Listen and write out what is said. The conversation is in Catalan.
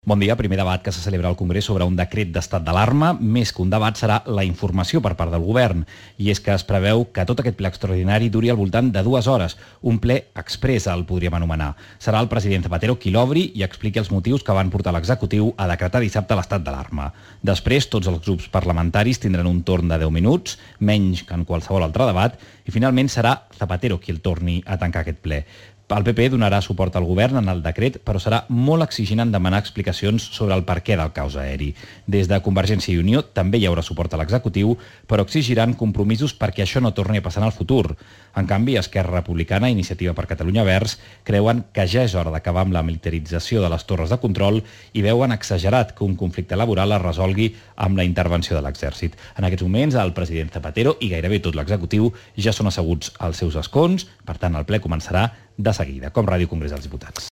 Bon dia. Primer debat que se celebra al Congrés sobre un decret d'estat d'alarma. Més que un debat serà la informació per part del govern. I és que es preveu que tot aquest ple extraordinari duri al voltant de 2 hores. Un ple exprés el podríem anomenar. Serà el president Zapatero qui l'obri i expliqui els motius que van portar l'executiu a decretar dissabte l'estat d'alarma. Després, tots els grups parlamentaris tindran un torn de 10 minuts, menys que en qualsevol altre debat, i finalment serà Zapatero qui el torni a tancar aquest ple. El PP donarà suport al govern en el decret, però serà molt exigent en demanar explicacions sobre el perquè del caos aeri. Des de Convergència i Unió també hi haurà suport a l'executiu, però exigiran compromisos perquè això no torni a passar en el futur. En canvi, Esquerra Republicana i Iniciativa per Catalunya Verds creuen que ja és hora d'acabar amb la militarització de les torres de control i veuen exagerat que un conflicte laboral es resolgui amb la intervenció de l'exèrcit. En aquests moments, el president Zapatero i gairebé tot l'executiu ja són asseguts als seus escons, per tant, el ple començarà de seguida, com Ràdio Congrés dels Diputats.